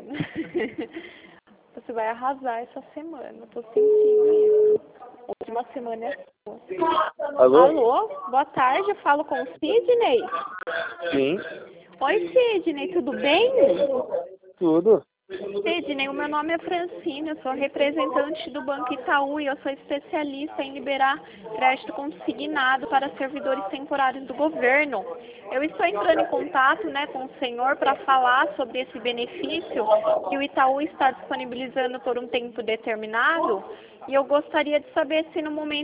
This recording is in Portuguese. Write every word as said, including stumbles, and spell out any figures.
Você vai arrasar essa semana, eu tô sentindo isso. A última semana é sua. Alô? Alô? Boa tarde, eu falo com o Sidney? Sim. Oi, Sidney, tudo bem? Tudo. Sidney, o meu nome é Francine, eu sou representante do Banco Itaú e eu sou especialista em liberar crédito consignado para servidores temporários do governo. Eu estou entrando em contato, né, com o senhor para falar sobre esse benefício que o Itaú está disponibilizando por um tempo determinado e eu gostaria de saber se no momento